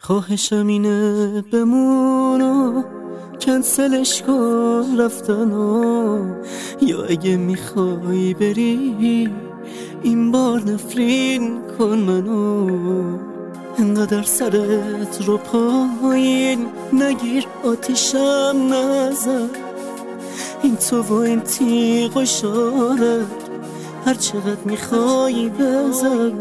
خواهشم اینه بمونو کنسلش کن رفتنو، یا اگه میخوای بری این بار نفرین کن منو. انقدر سرت رو پایین نگیر، آتیشم نزن، این تو و این تیغ و شارت هر چقدر میخوای بزن.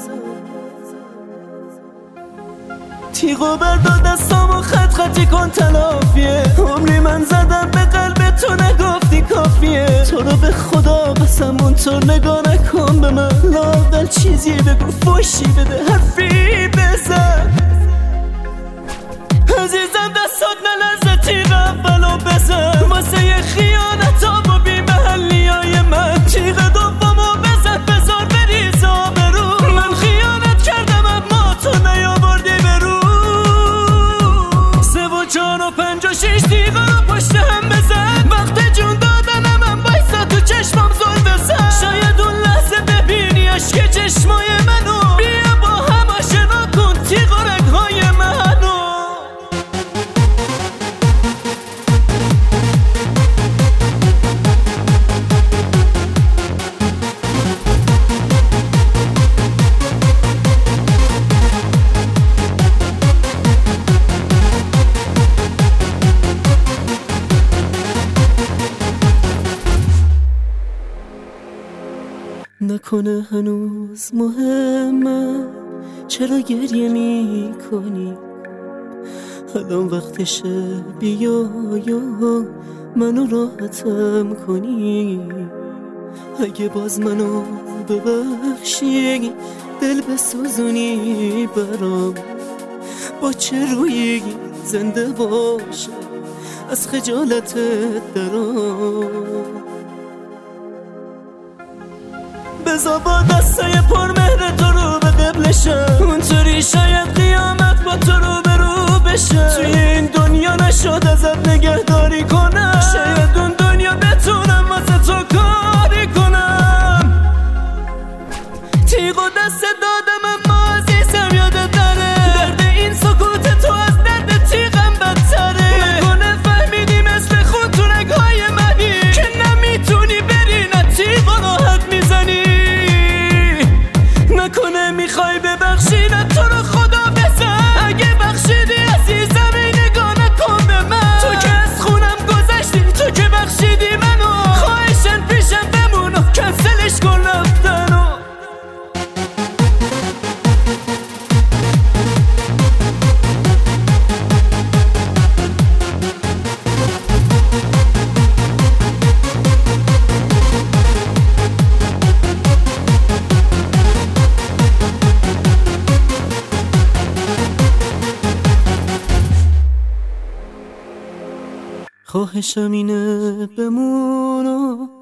تیغو بردار دستامو خط خطی کن تلافیه، عمری من زدم به قلب تو نگفتی کافیه. تو رو به خدا قسم اونطور نگاه نکن به من، لااقل چیزی بگو فوشی بده حرفی بزن. عزیزم دستات نلرزه تیغ اولو بزن، واسه یه خیانت و بی محلی های من. تیغ دومو بزن بذار بریز آبرو، من خیانت کردم اما تو نیاوردی برو. 3 و 4 و 5 و 6 تیغ رو پشت هم بزن، وقت جون دادنم من بایستا تو چشمم زل بزن. شاید اون لحظه ببینی عشق چشمای منو، بیا با هم آشنا کن تیغ و رگهای منو. نکنه هنوز مهمه چرا گریه می کنی، الان وقتشه بیا یا منو راحتم کنی. اگه باز منو ببخشی دل بسوزونی برام، با چه رویی زنده باشم از خجالتت درام. بذار با دستای پرمهر تو رو به قبلشم، اونطوری شاید قیامت با تو رو به رو بشه. توی این دنیا نشد ازت نگهداری کنم، شاید اون دنیا بتونم واسه تو کاری کنم. تیغ و دست دادم اما عزیزم یادت نره، درد این سکوت تو از درد تیغم بدتره. نکنه فهمیدی مثل خون تو رگهای منی، که نمیتونی بری نه تیغ و راحت میزنی. نکنه میخوای ببخشی نه تو رو خدا بزن، اگه بخشیدی عزیزم این نگاه نکن به من. تو که از خونم گذشتی، تو که بخشیدی منو، خواهشن پیشم بمون و کنسلش کن رفتنو. خواهشم اینه بمونو